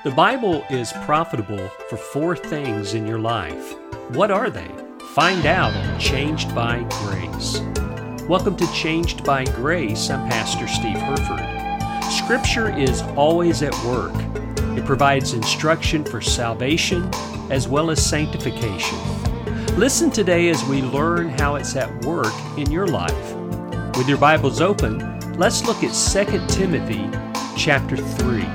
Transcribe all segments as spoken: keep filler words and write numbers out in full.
The Bible is profitable for four things in your life. What are they? Find out on Changed by Grace. Welcome to Changed by Grace. I'm Pastor Steve Herford. Scripture is always at work. It provides instruction for salvation as well as sanctification. Listen today as we learn how it's at work in your life. With your Bibles open, let's look at Second Timothy chapter three.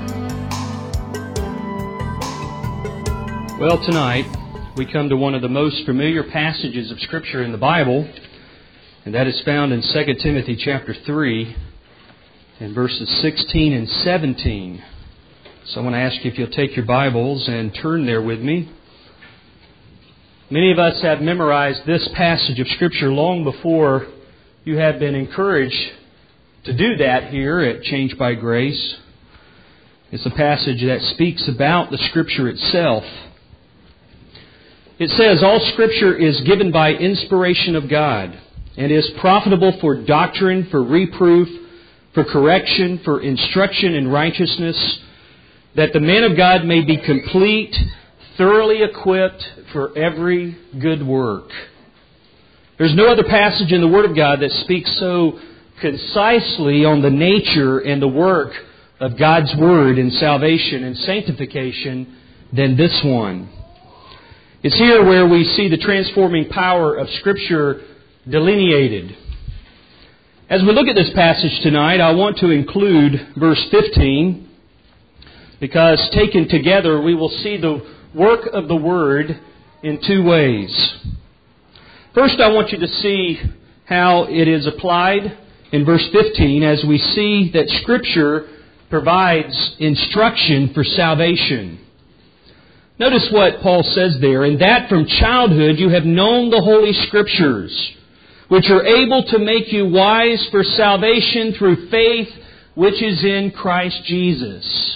Well, tonight we come to one of the most familiar passages of Scripture in the Bible, and that is found in Second Timothy chapter three, in verses sixteen and seventeen. So I want to ask you if you'll take your Bibles and turn there with me. Many of us have memorized this passage of Scripture long before you have been encouraged to do that here at Changed by Grace. It's a passage that speaks about the Scripture itself. It says, all Scripture is given by inspiration of God and is profitable for doctrine, for reproof, for correction, for instruction in righteousness, that the man of God may be complete, thoroughly equipped for every good work. There's no other passage in the Word of God that speaks so concisely on the nature and the work of God's Word in salvation and sanctification than this one. It's here where we see the transforming power of Scripture delineated. As we look at this passage tonight, I want to include verse fifteen, because taken together we will see the work of the Word in two ways. First, I want you to see how it is applied in verse fifteen as we see that Scripture provides instruction for salvation. Notice what Paul says there, "In that from childhood you have known the Holy Scriptures, which are able to make you wise for salvation through faith which is in Christ Jesus."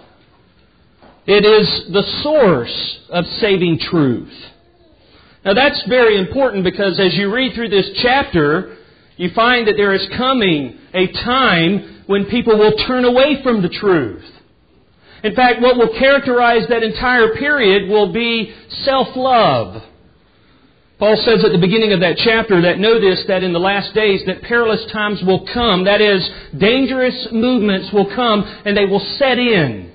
It is the source of saving truth. Now that's very important, because as you read through this chapter, you find that there is coming a time when people will turn away from the truth. In fact, what will characterize that entire period will be self-love. Paul says at the beginning of that chapter that notice that in the last days that perilous times will come. That is, dangerous movements will come and they will set in.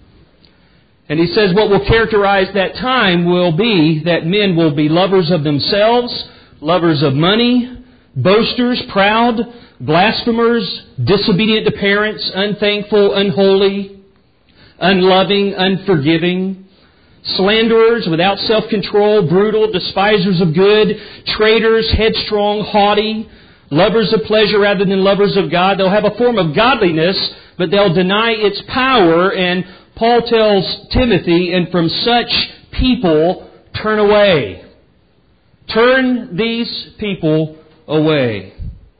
And he says what will characterize that time will be that men will be lovers of themselves, lovers of money, boasters, proud, blasphemers, disobedient to parents, unthankful, unholy, unloving, unforgiving, slanderers, without self-control, brutal, despisers of good, traitors, headstrong, haughty, lovers of pleasure rather than lovers of God. They'll have a form of godliness, but they'll deny its power. And Paul tells Timothy, and from such people, turn away. Turn these people away.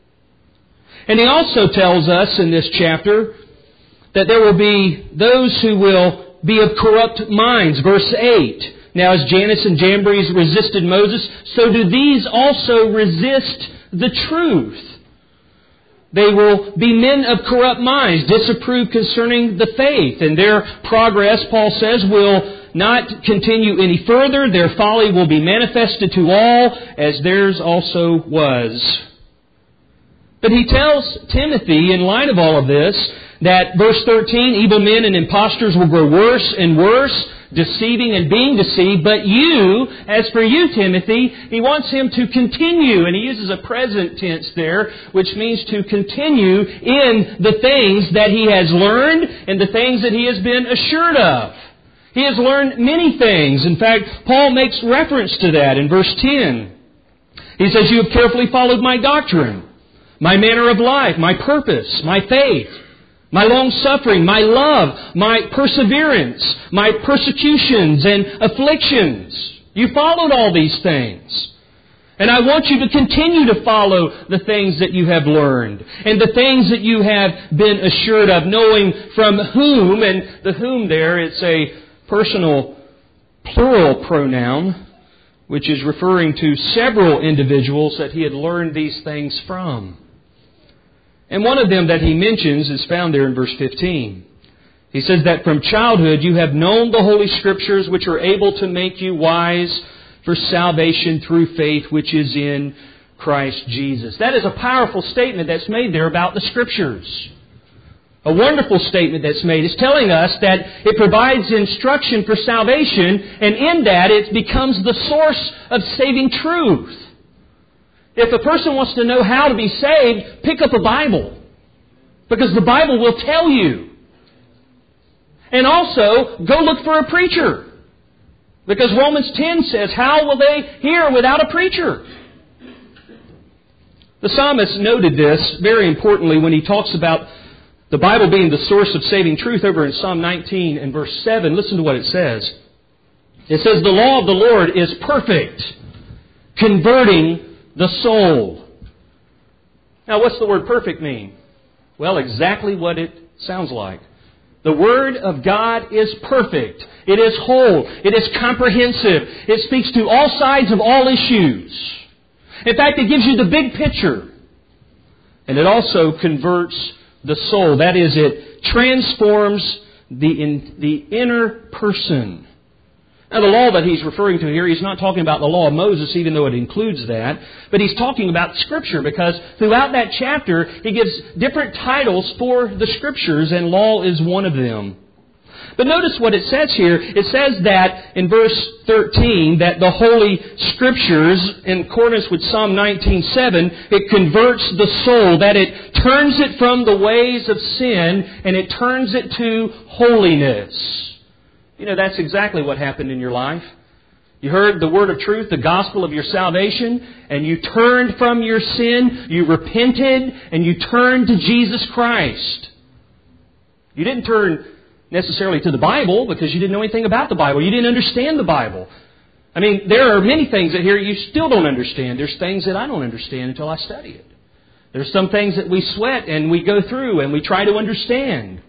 And he also tells us in this chapter that there will be those who will be of corrupt minds. Verse eight. Now as Jannes and Jambres resisted Moses, so do these also resist the truth. They will be men of corrupt minds, disapprove concerning the faith. And their progress, Paul says, will not continue any further. Their folly will be manifested to all, as theirs also was. But he tells Timothy, in light of all of this, that verse thirteen, evil men and impostors will grow worse and worse, deceiving and being deceived. But you, as for you, Timothy, he wants him to continue. And he uses a present tense there, which means to continue in the things that he has learned and the things that he has been assured of. He has learned many things. In fact, Paul makes reference to that in verse ten. He says, you have carefully followed my doctrine, my manner of life, my purpose, my faith, my long-suffering, my love, my perseverance, my persecutions and afflictions. You followed all these things. And I want you to continue to follow the things that you have learned and the things that you have been assured of, knowing from whom, and the whom there, it's a personal plural pronoun, which is referring to several individuals that he had learned these things from. And one of them that he mentions is found there in verse fifteen. He says that from childhood you have known the Holy Scriptures, which are able to make you wise for salvation through faith which is in Christ Jesus. That is a powerful statement that's made there about the Scriptures. A wonderful statement that's made. It's telling us that it provides instruction for salvation, and in that it becomes the source of saving truth. If a person wants to know how to be saved, pick up a Bible. Because the Bible will tell you. And also, go look for a preacher. Because Romans ten says, how will they hear without a preacher? The psalmist noted this very importantly when he talks about the Bible being the source of saving truth over in Psalm nineteen and verse seven. Listen to what it says. It says, the law of the Lord is perfect, converting the soul. Now, what's the word perfect mean? Well, exactly what it sounds like. The Word of God is perfect. It is whole. It is comprehensive. It speaks to all sides of all issues. In fact, it gives you the big picture. And it also converts the soul. That is, it transforms the, in, the inner person. Now, the law that he's referring to here, he's not talking about the law of Moses, even though it includes that. But he's talking about Scripture, because throughout that chapter, he gives different titles for the Scriptures, and law is one of them. But notice what it says here. It says that in verse thirteen, that the Holy Scriptures, in accordance with Psalm nineteen seven, it converts the soul, that it turns it from the ways of sin, and it turns it to holiness. You know, that's exactly what happened in your life. You heard the word of truth, the gospel of your salvation, and you turned from your sin, you repented, and you turned to Jesus Christ. You didn't turn necessarily to the Bible because you didn't know anything about the Bible. You didn't understand the Bible. I mean, there are many things that here you still don't understand. There's things that I don't understand until I study it. There's some things that we sweat and we go through and we try to understand.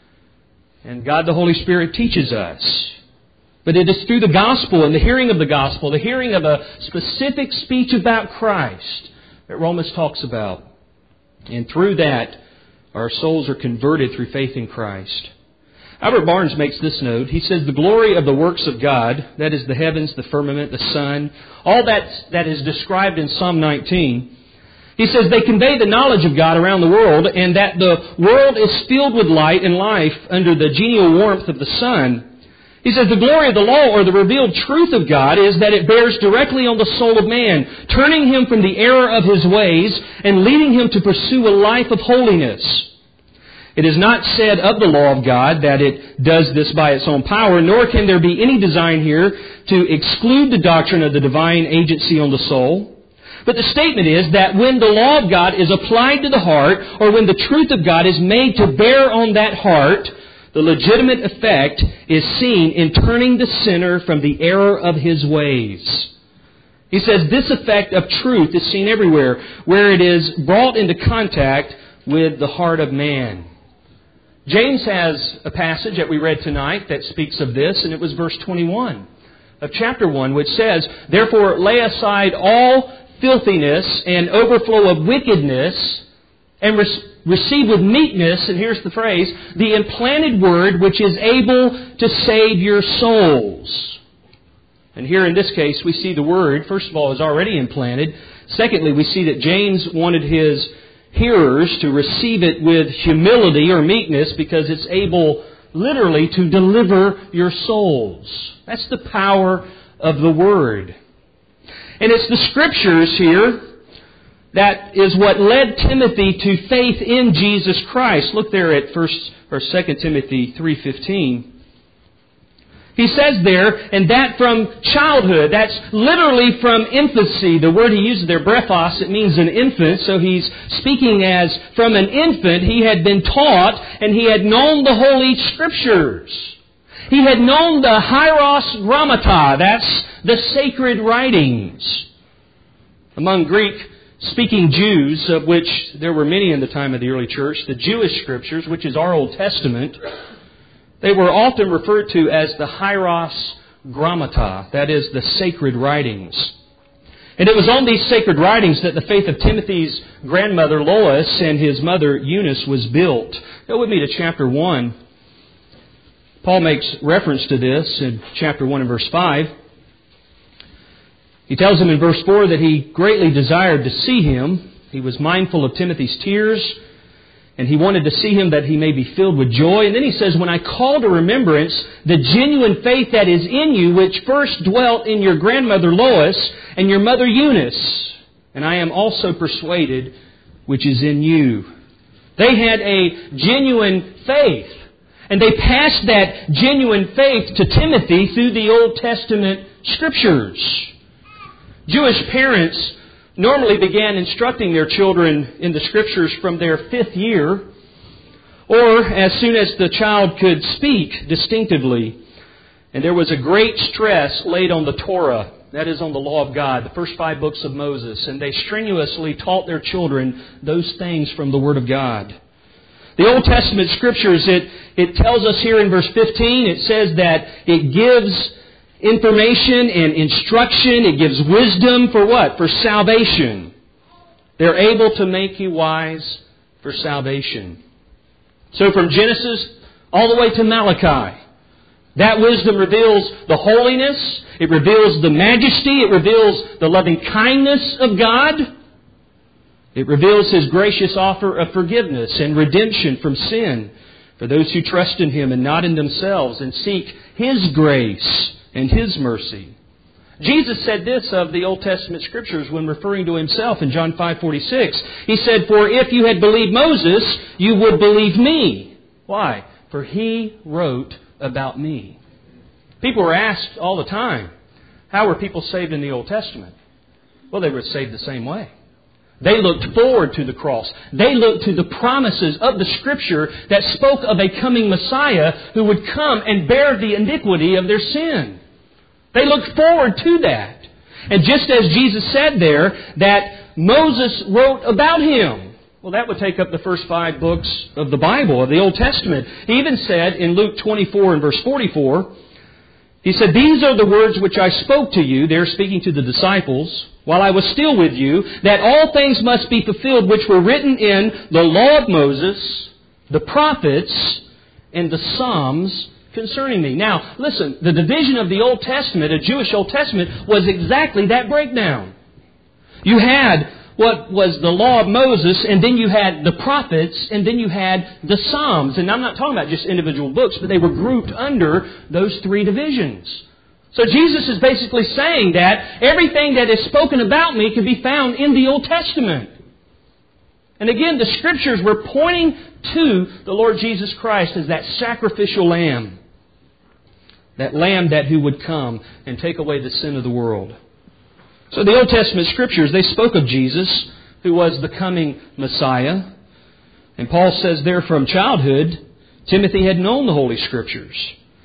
And God the Holy Spirit teaches us. But it is through the gospel and the hearing of the gospel, the hearing of a specific speech about Christ that Romans talks about. And through that, our souls are converted through faith in Christ. Albert Barnes makes this note. He says, the glory of the works of God, that is the heavens, the firmament, the sun, all that that is described in Psalm nineteen, he says they convey the knowledge of God around the world, and that the world is filled with light and life under the genial warmth of the sun. He says the glory of the law, or the revealed truth of God, is that it bears directly on the soul of man, turning him from the error of his ways and leading him to pursue a life of holiness. It is not said of the law of God that it does this by its own power, nor can there be any design here to exclude the doctrine of the divine agency on the soul. But the statement is that when the law of God is applied to the heart, or when the truth of God is made to bear on that heart, the legitimate effect is seen in turning the sinner from the error of his ways. He says this effect of truth is seen everywhere, where it is brought into contact with the heart of man. James has a passage that we read tonight that speaks of this, and it was verse twenty-one of chapter one, which says, therefore lay aside all filthiness and overflow of wickedness, and re- receive with meekness, and here's the phrase, the implanted word which is able to save your souls. And here in this case we see the word, first of all, is already implanted. Secondly, we see that James wanted his hearers to receive it with humility or meekness, because it's able literally to deliver your souls. That's the power of the Word. And it's the Scriptures here that is what led Timothy to faith in Jesus Christ. Look there at first or Second Timothy three fifteen. He says there, and that from childhood, that's literally from infancy. The word he uses there, brephos, it means an infant. So he's speaking as from an infant he had been taught and he had known the Holy Scriptures. He had known the hieros grammata, that's the sacred writings. Among Greek-speaking Jews, of which there were many in the time of the early church, the Jewish Scriptures, which is our Old Testament, they were often referred to as the hieros grammata, that is, the sacred writings. And it was on these sacred writings that the faith of Timothy's grandmother Lois and his mother Eunice was built. Go with me to chapter one. Paul makes reference to this in chapter one and verse five. He tells him in verse four that he greatly desired to see him. He was mindful of Timothy's tears, and he wanted to see him that he may be filled with joy. And then he says, when I call to remembrance the genuine faith that is in you, which first dwelt in your grandmother Lois and your mother Eunice, and I am also persuaded which is in you. They had a genuine faith. And they passed that genuine faith to Timothy through the Old Testament Scriptures. Jewish parents normally began instructing their children in the Scriptures from their fifth year, or as soon as the child could speak distinctively. And there was a great stress laid on the Torah, that is on the law of God, the first five books of Moses. And they strenuously taught their children those things from the Word of God. The Old Testament Scriptures, it, it tells us here in verse fifteen, it says that it gives information and instruction. It gives wisdom for what? For salvation. They're able to make you wise for salvation. So from Genesis all the way to Malachi, that wisdom reveals the holiness, it reveals the majesty, it reveals the loving kindness of God. It reveals His gracious offer of forgiveness and redemption from sin for those who trust in Him and not in themselves and seek His grace and His mercy. Jesus said this of the Old Testament Scriptures when referring to Himself in John five forty-six. He said, "For if you had believed Moses, you would believe me." Why? For he wrote about me. People were asked all the time, how were people saved in the Old Testament? Well, they were saved the same way. They looked forward to the cross. They looked to the promises of the Scripture that spoke of a coming Messiah who would come and bear the iniquity of their sin. They looked forward to that. And just as Jesus said there that Moses wrote about Him, well, that would take up the first five books of the Bible, of the Old Testament. He even said in Luke twenty-four and verse forty-four, He said, "These are the words which I spoke to you," there speaking to the disciples, "while I was still with you, that all things must be fulfilled which were written in the law of Moses, the prophets, and the Psalms concerning me." Now, listen, the division of the Old Testament, a Jewish Old Testament, was exactly that breakdown. You had what was the law of Moses, and then you had the prophets, and then you had the Psalms. And I'm not talking about just individual books, but they were grouped under those three divisions. So Jesus is basically saying that everything that is spoken about me can be found in the Old Testament. And again, the Scriptures were pointing to the Lord Jesus Christ as that sacrificial lamb. That lamb that who would come and take away the sin of the world. So the Old Testament Scriptures, they spoke of Jesus, who was the coming Messiah. And Paul says there from childhood, Timothy had known the Holy Scriptures.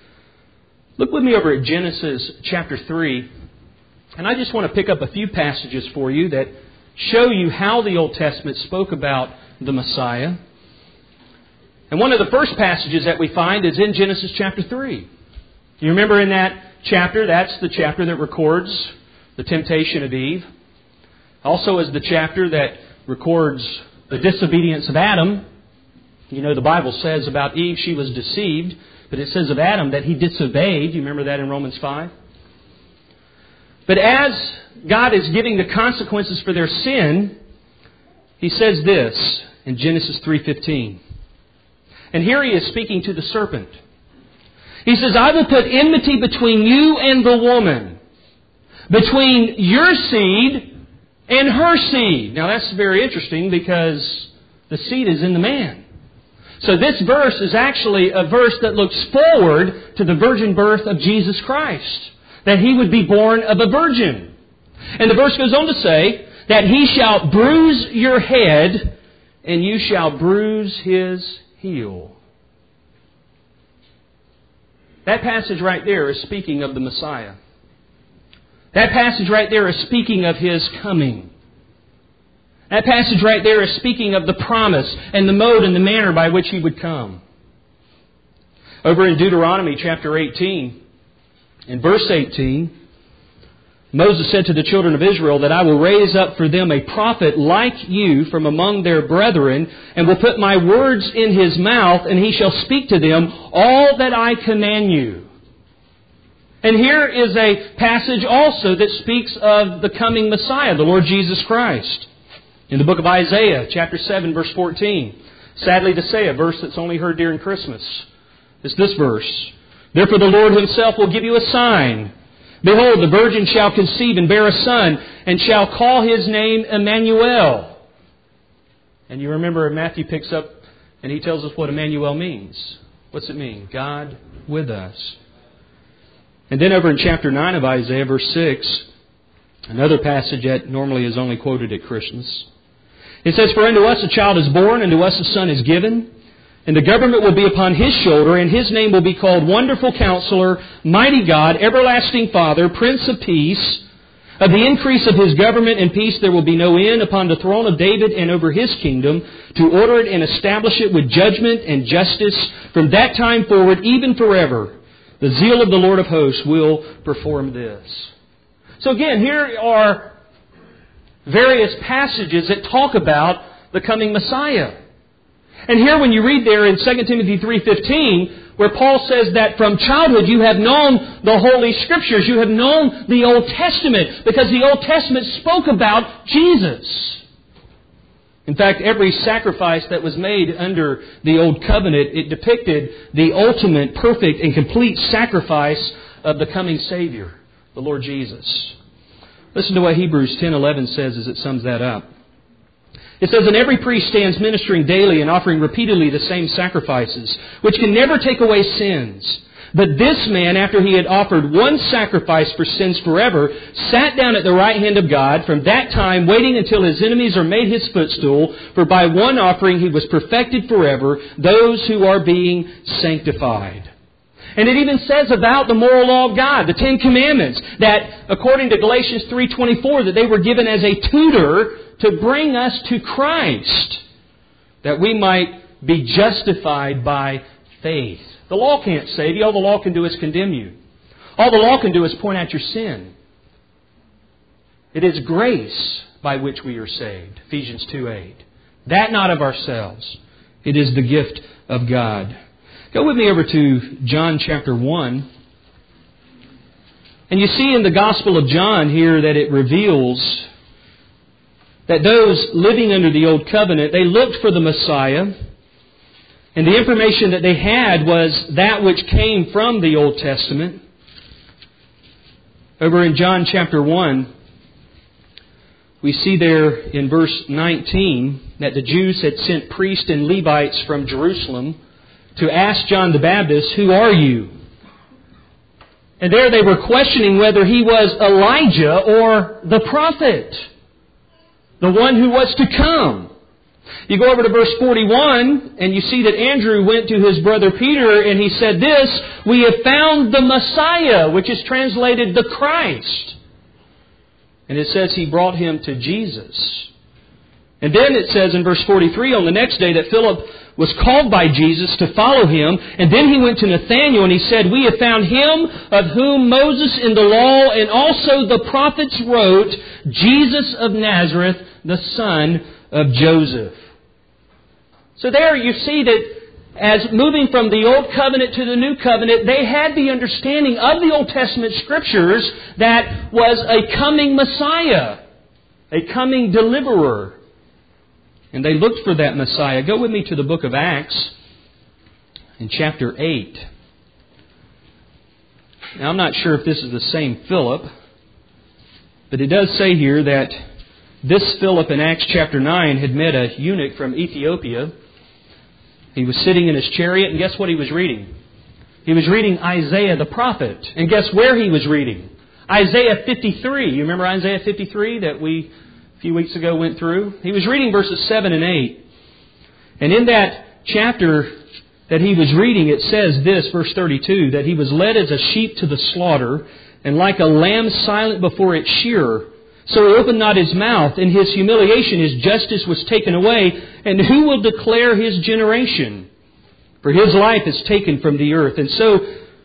Look with me over at Genesis chapter three. And I just want to pick up a few passages for you that show you how the Old Testament spoke about the Messiah. And one of the first passages that we find is in Genesis chapter three. You remember in that chapter, that's the chapter that records the temptation of Eve. Also is the chapter that records the disobedience of Adam. You know, the Bible says about Eve, she was deceived. But it says of Adam that he disobeyed. You remember that in Romans five? But as God is giving the consequences for their sin, He says this in Genesis three fifteen. And here He is speaking to the serpent. He says, "I will put enmity between you and the woman, between your seed and her seed." Now that's very interesting because the seed is in the man. So this verse is actually a verse that looks forward to the virgin birth of Jesus Christ. That He would be born of a virgin. And the verse goes on to say that He shall bruise your head and you shall bruise His heel. That passage right there is speaking of the Messiah. That passage right there is speaking of His coming. That passage right there is speaking of the promise and the mode and the manner by which He would come. Over in Deuteronomy chapter eighteen, in verse eighteen, Moses said to the children of Israel that I will raise up for them a prophet like you from among their brethren, and will put my words in his mouth, and he shall speak to them all that I command you. And here is a passage also that speaks of the coming Messiah, the Lord Jesus Christ. In the book of Isaiah, chapter seven, verse fourteen. Sadly to say, a verse that's only heard during Christmas. It's this verse. Therefore the Lord himself will give you a sign. Behold, the virgin shall conceive and bear a son, and shall call his name Emmanuel. And you remember Matthew picks up and he tells us what Emmanuel means. What's it mean? God with us. And then over in chapter nine of Isaiah, verse six, another passage that normally is only quoted at Christmas. It says, For unto us a child is born, and to us a son is given, and the government will be upon his shoulder, and his name will be called Wonderful Counselor, Mighty God, Everlasting Father, Prince of Peace. Of the increase of his government and peace there will be no end upon the throne of David and over his kingdom, to order it and establish it with judgment and justice from that time forward, even forever. The zeal of the Lord of hosts will perform this. So again, here are various passages that talk about the coming Messiah. And here when you read there in Second Timothy three fifteen, where Paul says that from childhood you have known the Holy Scriptures, you have known the Old Testament, because the Old Testament spoke about Jesus. In fact, every sacrifice that was made under the Old Covenant, it depicted the ultimate, perfect, and complete sacrifice of the coming Savior, the Lord Jesus. Listen to what Hebrews ten eleven says as it sums that up. It says, And every priest stands ministering daily and offering repeatedly the same sacrifices, which can never take away sins. But this man, after he had offered one sacrifice for sins forever, sat down at the right hand of God, from that time waiting until his enemies are made his footstool. For by one offering he was perfected forever those who are being sanctified. And it even says about the moral law of God, the Ten Commandments, that according to Galatians three twenty-four, that they were given as a tutor to bring us to Christ, that we might be justified by faith. The law can't save you. All the law can do is condemn you. All the law can do is point out your sin. It is grace by which we are saved. Ephesians two eight. That not of ourselves. It is the gift of God. Go with me over to John chapter one. And you see in the Gospel of John here that it reveals that those living under the Old Covenant, they looked for the Messiah. And the information that they had was that which came from the Old Testament. Over in John chapter one, we see there in verse nineteen that the Jews had sent priests and Levites from Jerusalem to ask John the Baptist, Who are you? And there they were questioning whether he was Elijah or the prophet, the one who was to come. You go over to verse forty-one, and you see that Andrew went to his brother Peter, and he said this, We have found the Messiah, which is translated the Christ. And it says he brought him to Jesus. And then it says in verse forty-three, on the next day that Philip was called by Jesus to follow him. And then he went to Nathanael and he said, We have found him of whom Moses in the law and also the prophets wrote, Jesus of Nazareth, the son of Joseph. So there you see that as moving from the Old Covenant to the New Covenant, they had the understanding of the Old Testament Scriptures that was a coming Messiah, a coming deliverer. And they looked for that Messiah. Go with me to the book of Acts in chapter eight. Now I'm not sure if this is the same Philip, but it does say here that this Philip in Acts chapter nine had met a eunuch from Ethiopia. He was sitting in his chariot, and guess what he was reading? He was reading Isaiah the prophet. And guess where he was reading? Isaiah fifty-three. You remember Isaiah fifty-three that we a few weeks ago went through? He was reading verses seven and eight. And in that chapter that he was reading, it says this, verse thirty-two, that he was led as a sheep to the slaughter, and like a lamb silent before its shearer. So he opened not his mouth. In his humiliation his justice was taken away. And who will declare his generation? For his life is taken from the earth. And so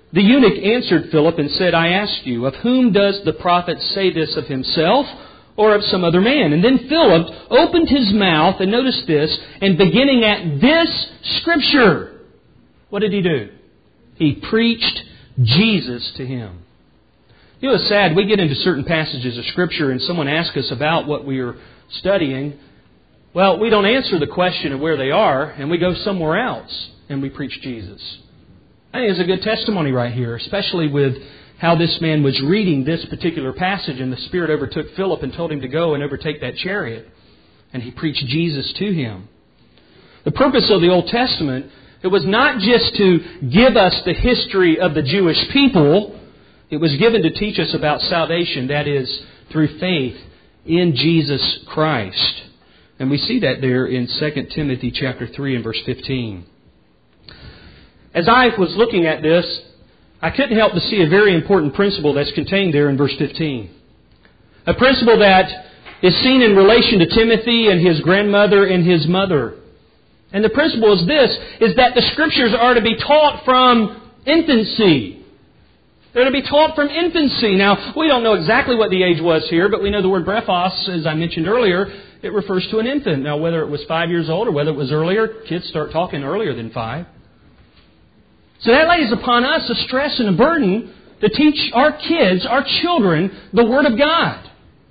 The eunuch answered Philip and said, I ask you, of whom does the prophet say this, of himself or of some other man? And then Philip opened his mouth, and notice this, and beginning at this Scripture, what did he do? He preached Jesus to him. You know, it's sad. We get into certain passages of Scripture and someone asks us about what we are studying. Well, we don't answer the question of where they are, and we go somewhere else and we preach Jesus. I think it's a good testimony right here, especially with how this man was reading this particular passage, and the Spirit overtook Philip and told him to go and overtake that chariot. And he preached Jesus to him. The purpose of the Old Testament, it was not just to give us the history of the Jewish people. It was given to teach us about salvation, that is, through faith in Jesus Christ. And we see that there in Second Timothy chapter three and verse fifteen. As I was looking at this, I couldn't help to see a very important principle that's contained there in verse fifteen. A principle that is seen in relation to Timothy and his grandmother and his mother. And the principle is this, is that the Scriptures are to be taught from infancy. They're to be taught from infancy. Now, we don't know exactly what the age was here, but we know the word brephos, as I mentioned earlier, it refers to an infant. Now, whether it was five years old or whether it was earlier, kids start talking earlier than five. So that lays upon us a stress and a burden to teach our kids, our children, the Word of God.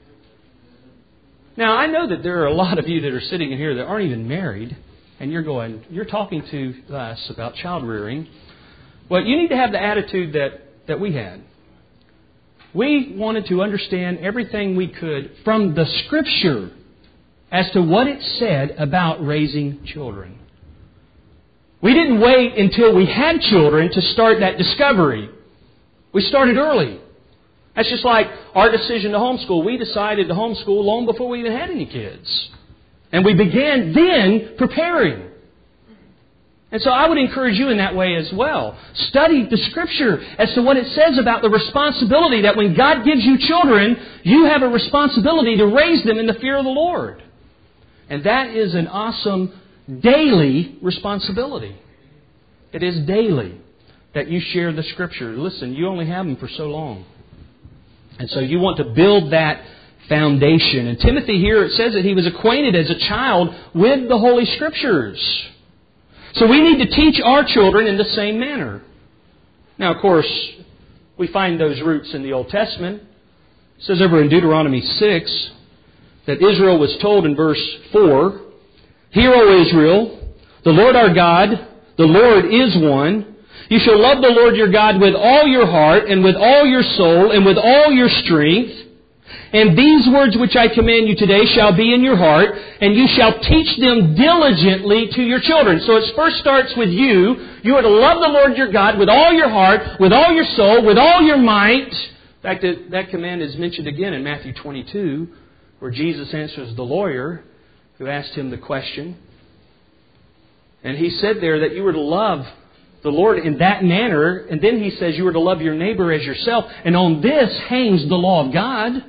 Now, I know that there are a lot of you that are sitting in here that aren't even married, and you're going, you're talking to us about child rearing. Well, you need to have the attitude that, that we had. We wanted to understand everything we could from the Scripture as to what it said about raising children. We didn't wait until we had children to start that discovery. We started early. That's just like our decision to homeschool. We decided to homeschool long before we even had any kids. And we began then preparing. And so I would encourage you in that way as well. Study the Scripture as to what it says about the responsibility that when God gives you children, you have a responsibility to raise them in the fear of the Lord. And that is an awesome daily responsibility. It is daily that you share the Scripture. Listen, you only have them for so long. And so you want to build that foundation. And Timothy here, it says that he was acquainted as a child with the Holy Scriptures. So we need to teach our children in the same manner. Now, of course, we find those roots in the Old Testament. It says over in Deuteronomy six that Israel was told in verse four, Hear, O Israel, the Lord our God, the Lord is one. You shall love the Lord your God with all your heart and with all your soul and with all your strength. And these words which I command you today shall be in your heart, and you shall teach them diligently to your children. So it first starts with you. You are to love the Lord your God with all your heart, with all your soul, with all your might. In fact, that, that command is mentioned again in Matthew twenty-two, where Jesus answers the lawyer who asked him the question. And he said there that you were to love the Lord in that manner. And then he says you are to love your neighbor as yourself. And on this hangs the law of God.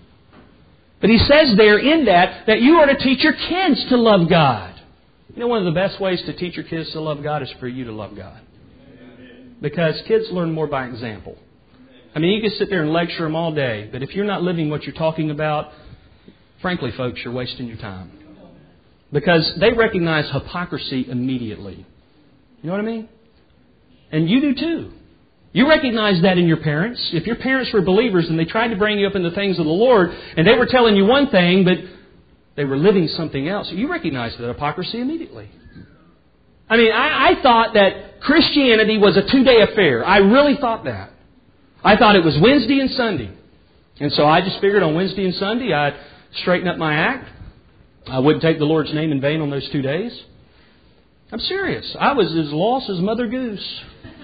But he says there in that, that you are to teach your kids to love God. You know, one of the best ways to teach your kids to love God is for you to love God. Because kids learn more by example. I mean, you can sit there and lecture them all day, but if you're not living what you're talking about, frankly, folks, you're wasting your time. Because they recognize hypocrisy immediately. You know what I mean? And you do too. You recognize that in your parents. If your parents were believers and they tried to bring you up in the things of the Lord and they were telling you one thing, but they were living something else, you recognize that hypocrisy immediately. I mean, I, I thought that Christianity was a two-day affair. I really thought that. I thought it was Wednesday and Sunday. And so I just figured on Wednesday and Sunday I'd straighten up my act. I wouldn't take the Lord's name in vain on those two days. I'm serious. I was as lost as Mother Goose.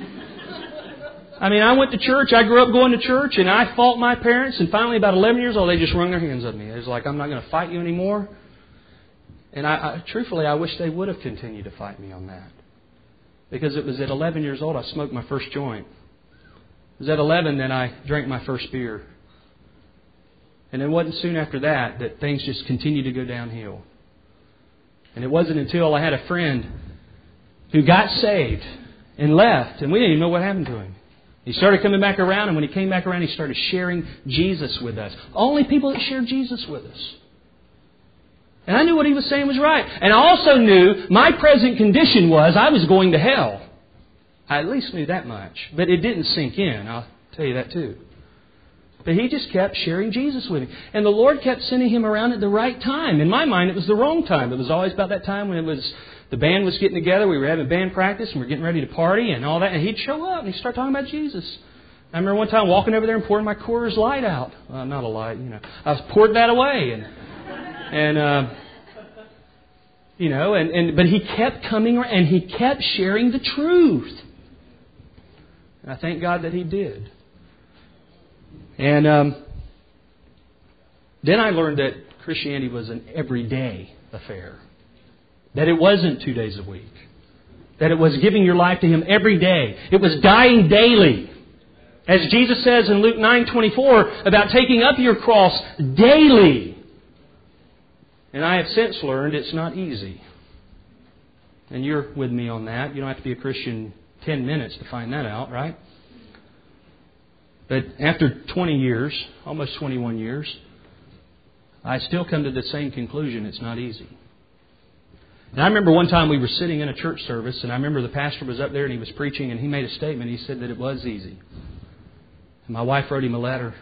I mean, I went to church. I grew up going to church, and I fought my parents. And finally, about eleven years old, they just wrung their hands at me. It was like, I'm not going to fight you anymore. And I, I, truthfully, I wish they would have continued to fight me on that. Because it was at eleven years old I smoked my first joint. It was at eleven that I drank my first beer. And it wasn't soon after that that things just continued to go downhill. And it wasn't until I had a friend who got saved and left, and we didn't even know what happened to him. He started coming back around, and when he came back around, he started sharing Jesus with us. Only people that shared Jesus with us. And I knew what he was saying was right. And I also knew my present condition was I was going to hell. I at least knew that much. But it didn't sink in. I'll tell you that too. But he just kept sharing Jesus with me. And the Lord kept sending him around at the right time. In my mind, it was the wrong time. It was always about that time when it was the band was getting together. We were having band practice and we were getting ready to party and all that. And he'd show up and he'd start talking about Jesus. I remember one time walking over there and pouring my Coors Light out. Well, not a light, you know. I was poured that away. And, and uh, you know, and, and but he kept coming around and he kept sharing the truth. And I thank God that he did. And um, then I learned that Christianity was an everyday affair. That it wasn't two days a week. That it was giving your life to Him every day. It was dying daily. As Jesus says in Luke nine twenty-four about taking up your cross daily. And I have since learned it's not easy. And you're with me on that. You don't have to be a Christian ten minutes to find that out, right? But after twenty years, almost twenty-one years, I still come to the same conclusion. It's not easy. And I remember one time we were sitting in a church service, and I remember the pastor was up there and he was preaching, and he made a statement. He said that it was easy. And my wife wrote him a letter.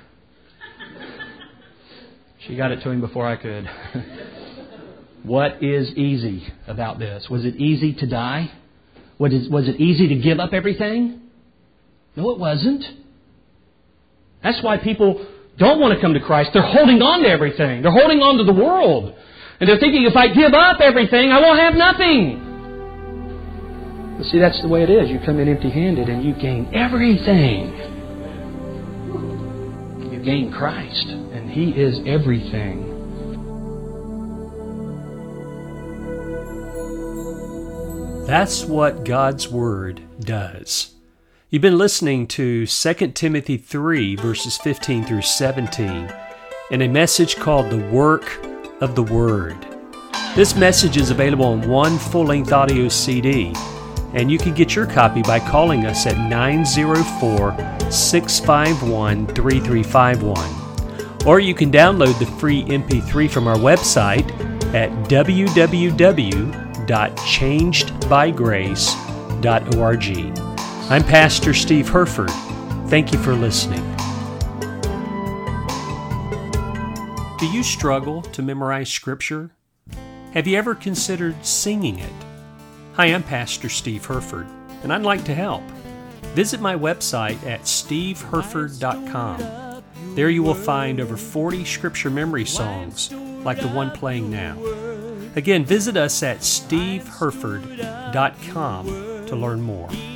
She got it to him before I could. What is easy about this? Was it easy to die? Was it, was it easy to give up everything? No, it wasn't. That's why people don't want to come to Christ. They're holding on to everything. They're holding on to the world. And they're thinking, if I give up everything, I won't have nothing. But see, that's the way it is. You come in empty-handed and you gain everything. You gain Christ. And He is everything. That's what God's Word does. You've been listening to Second Timothy three, verses fifteen through seventeen, in a message called The Work of the Word. This message is available on one full-length audio C D, and you can get your copy by calling us at nine zero four, six five one, three three five one. Or you can download the free M P three from our website at w w w dot changed by grace dot org. I'm Pastor Steve Herford. Thank you for listening. Do you struggle to memorize Scripture? Have you ever considered singing it? Hi, I'm Pastor Steve Herford, and I'd like to help. Visit my website at steve herford dot com. There you will find over forty Scripture memory songs, like the one playing now. Again, visit us at steve herford dot com to learn more.